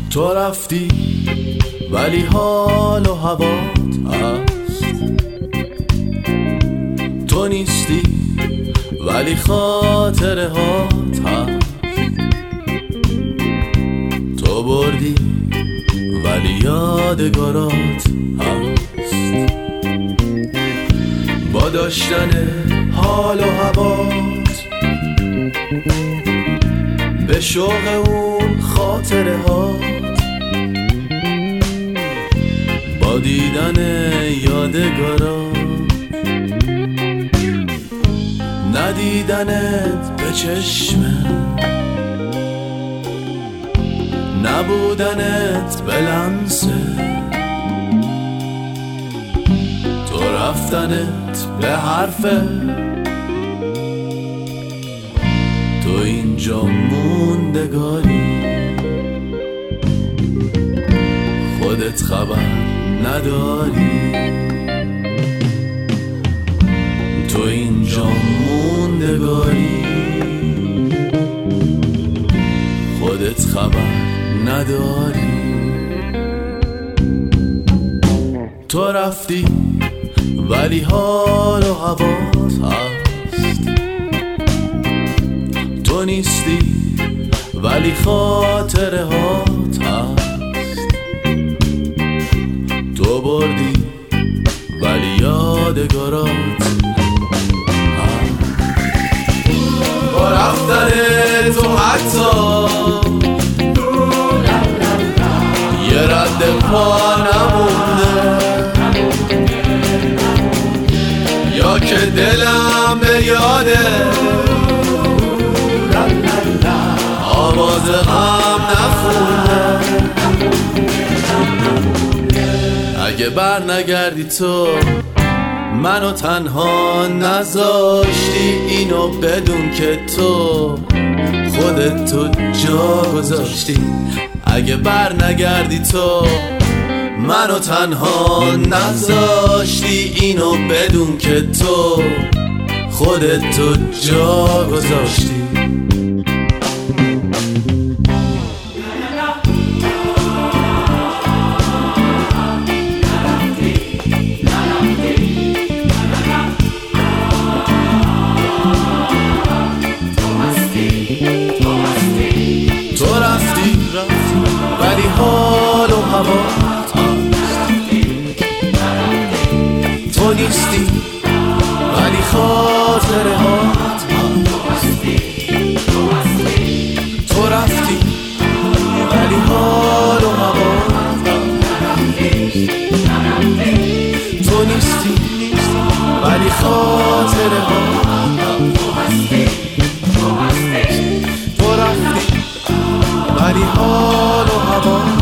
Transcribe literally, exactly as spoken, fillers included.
تو رفتی ولی حال و هوات هست، تو نیستی ولی خاطره هات هست، تو بردی ولی یادگارات هست. با داشتن حال و هوات به شوق اون خاطره هات، با دیدن یادگارات ندیدنت به چشمم، نبودنت به لمسه، تو رفتنت به حرفه، تو اینجا موندگاری، خودت خبر نداری، تو اینجا موندگاری، خودت خبر نداری. تو رفتی ولی حال و هوات هست، تو نیستی ولی خاطره هات هست، تو بردی ولی یادگارات هست. با رفتن تو حتی یه رد پا نمونده، یا که دلم به یاده آواز غم نخونده. اگه بر نگردی تو منو تنها نذاشتی، اینو بدون که تو خودت تو جا گذاشتی. اگه بر نگردی تو منو تنها نذاشتی، اینو بدون که تو خودت تو جا گذاشتی. تو رفتی ولی حال و هوات هست، تو نیستی ولی خاطره هات هست، تو رفتی ولی حال و هوات هست، تو نیستی ولی خاطره هات هست، تو رفتی ولی حال و هوا